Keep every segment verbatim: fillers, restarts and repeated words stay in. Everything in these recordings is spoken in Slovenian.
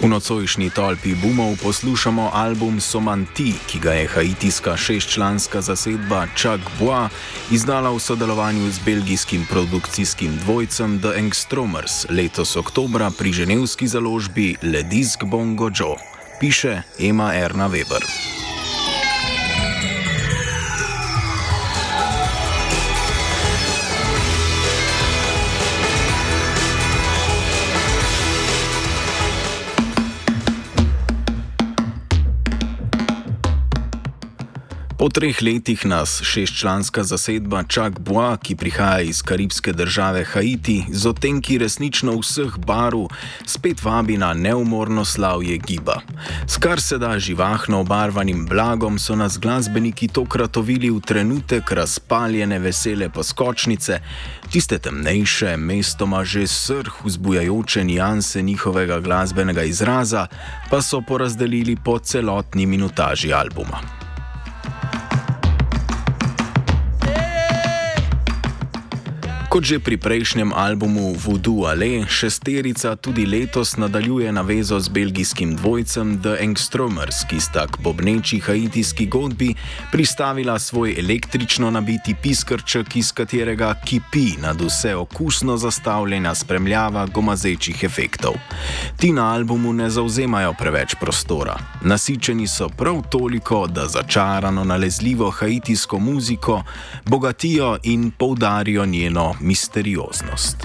V nocojšnji tolpi boomov poslušamo album Somanti, ki ga je haitijska šestčlanska zasedba Chuck Bois izdala v sodelovanju z belgijskim produkcijskim dvojcem The Angstromers letos oktobra pri ženevski založbi Le Disque Bongo Joe, piše Ema Erna Weber. Po treh letih nas šestčlanska zasedba Chuck Bois, ki prihaja iz karibske države Haiti, z odtenki resnično vseh barv, spet vabi na neumorno slavje giba. S kar se da živahno obarvanim blagom so nas glasbeniki tokrat ovili v trenutek razpaljene vesele poskočnice, tiste temnejše, mestoma že srh vzbujajoče nianse njihovega glasbenega izraza, pa so porazdelili po celotni minutaži albuma. Kot že pri prejšnjem albumu Voodoo Ale, šesterica tudi letos nadaljuje navezo z belgijskim dvojcem The Angstromers, ki sta k bobneči haitijski godbi pristavila svoj električno nabiti piskrček, iz katerega kipi nad vse okusno zastavljena spremljava gomazečih efektov. Ti na albumu ne zavzemajo preveč prostora. Nasičeni so prav toliko, da začarano nalezljivo haitijsko muziko bogatijo in poudarijo njeno misterioznost.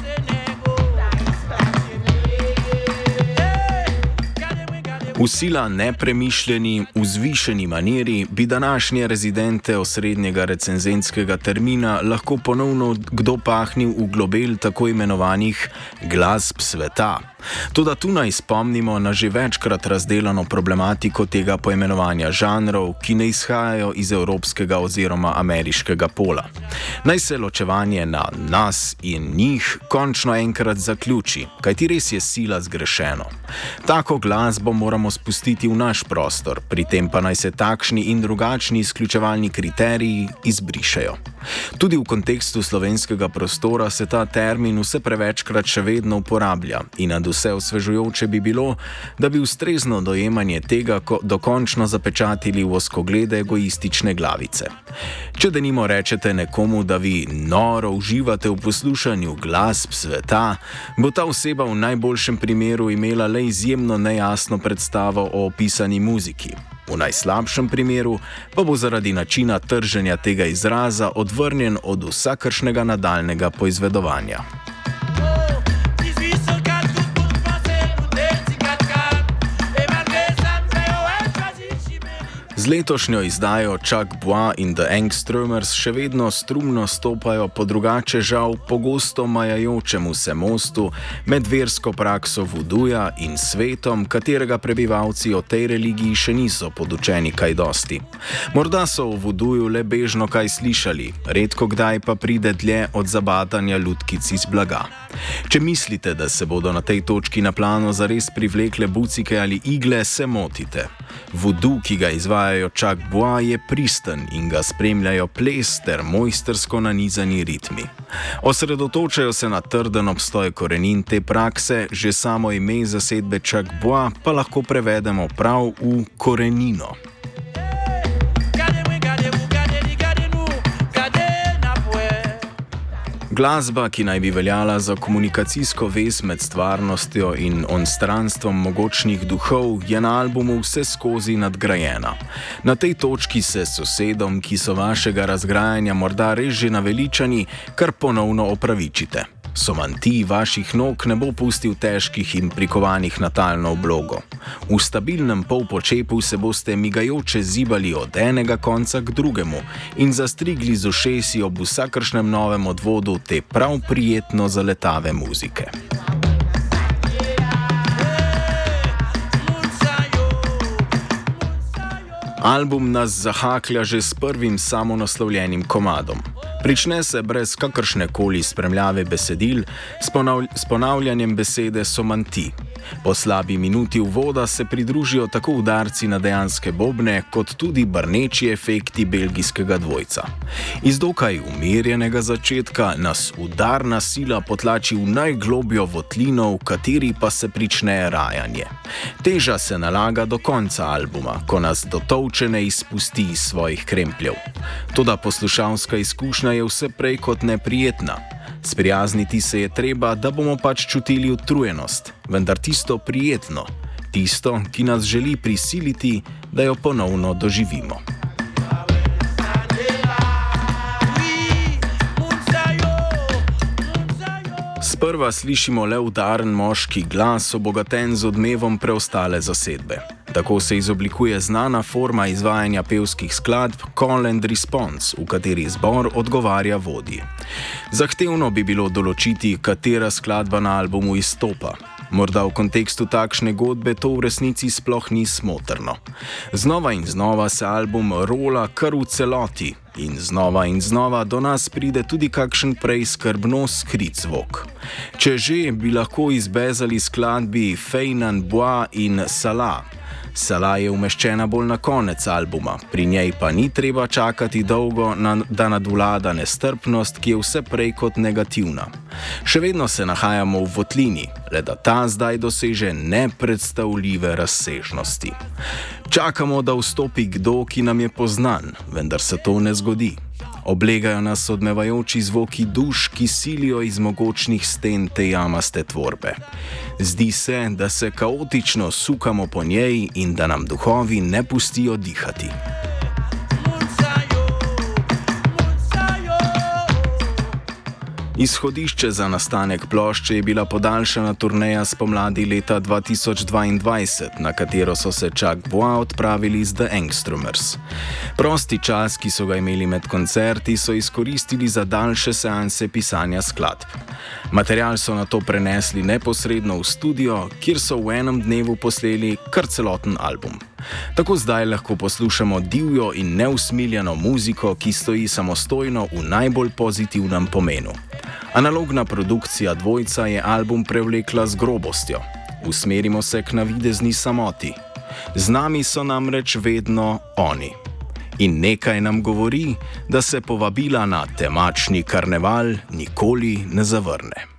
V sila nepremišljeni, vzvišeni maniri bi današnje rezidente osrednjega recenzentskega termina lahko ponovno kdo pahnil v globel tako imenovanih glasb sveta. Toda tu naj spomnimo na že večkrat razdelano problematiko tega poimenovanja žanrov, ki ne izhajajo iz evropskega oziroma ameriškega pola. Naj se ločevanje na nas in njih končno enkrat zaključi, kajti res je sila zgrešeno. Tako glasbo moramo spustiti v naš prostor, pri tem pa naj se takšni in drugačni izključevalni kriteriji izbrišejo. Tudi v kontekstu slovenskega prostora se ta termin vse prevečkrat še vedno uporablja in nad vse osvežujoče bi bilo, da bi ustrezno dojemanje tega dokončno zapečatili v ozkoglede egoistične glavice. Če denimo rečete nekomu, da vi noro uživate v poslušanju glasb sveta, bo ta oseba v najboljšem primeru imela le izjemno nejasno predstavo o opisani muziki. V najslabšem primeru pa bo zaradi načina trženja tega izraza odvrnjen od vsakršnega nadaljnega poizvedovanja. Z letošnjo izdajo Chuck Bois in The Angstromers še vedno strumno stopajo po drugače žal pogosto majajočemu se mostu med versko prakso vooduja in svetom, katerega prebivalci o tej religiji še niso podučeni kaj dosti. Morda so o vooduju le bežno kaj slišali, redko kdaj pa pride dlje od zabadanja lutkic iz blaga. Če mislite, da se bodo na tej točki na plano zares privlekle bucike ali igle, se motite. Voodoo, ki ga izvajajo Chuck Bois, je pristen in ga spremljajo ples ter mojstersko nanizani ritmi. Osredotočajo se na trden obstoj korenin te prakse, že samo ime zasedbe Chuck Bois pa lahko prevedemo prav v korenino. Glasba, ki naj bi veljala za komunikacijsko vez med stvarnostjo in onstranstvom mogočnih duhov, je na albumu vse skozi nadgrajena. Na tej točki se sosedom, ki so vašega razgrajanja morda res že naveličani, kar ponovno opravičite. Somanti vaših nog ne bo pustil težkih in prikovanih na talno oblogo. V stabilnem polpočepu se boste migajoče zibali od enega konca k drugemu in zastrigli z ušesi ob vsakršnem novem odvodu te prav prijetno zaletave muzike. Album nas zahaklja že s prvim samonaslovljenim komadom. Prične se brez kakršne koli spremljave besedil s, ponavl s ponavljanjem besede somanti. Po slabi minuti uvoda se pridružijo tako udarci na dejanske bobne, kot tudi brneči efekti belgijskega dvojca. Iz dokaj umirjenega začetka nas udarna sila potlači v najglobjo votlino, v kateri pa se prične rajanje. Teža se nalaga do konca albuma, ko nas dotolčene izpusti iz svojih krempljev. Toda poslušalska izkušnja je vse prej kot neprijetna. Sprijazniti se je treba, da bomo pač čutili utrujenost, vendar tisto prijetno, tisto, ki nas želi prisiliti, da jo ponovno doživimo. Sprva slišimo le udaren moški glas, obogaten z odmevom preostale zasedbe. Tako se izoblikuje znana forma izvajanja pevskih skladb Call and Response, v kateri zbor odgovarja vodji. Zahtevno bi bilo določiti, katera skladba na albumu izstopa. Morda v kontekstu takšne godbe to v resnici sploh ni smotrno. Znova in znova se album rola kar v celoti in znova in znova do nas pride tudi kakšen prej skrbno skrit zvok. Če že, bi lahko izbezali skladbi Fejnan Bois in Sala. Sala je umeščena bolj na konec albuma, pri njej pa ni treba čakati dolgo, na, da nadvlada nestrpnost, ki je vse prej kot negativna. Še vedno se nahajamo v votlini, le da ta zdaj doseže nepredstavljive razsežnosti. Čakamo, da vstopi kdo, ki nam je poznan, vendar se to ne zgodi. Oblegajo nas odmevajoči zvoki duš, ki silijo iz mogočnih sten te jamaste tvorbe. Zdi se, da se kaotično sukamo po njej in da nam duhovi ne pustijo dihati. Izhodišče za nastanek plošče je bila podaljšana turneja spomladi leta dva tisoč dvaindvajset, na katero so se Chuck Bois odpravili z The Angstromers. Prosti čas, ki so ga imeli med koncerti, so izkoristili za daljše seanse pisanja skladb. Material so nato prenesli neposredno v studio, kjer so v enem dnevu posneli kar celoten album. Tako zdaj lahko poslušamo divjo in neusmiljeno muziko, ki stoji samostojno v najbolj pozitivnem pomenu. Analogna produkcija dvojca je album prevlekla z grobostjo. Usmerimo se k navidezni samoti. Z nami so namreč vedno oni. In nekaj nam govori, da se povabila na temačni karneval nikoli ne zavrne.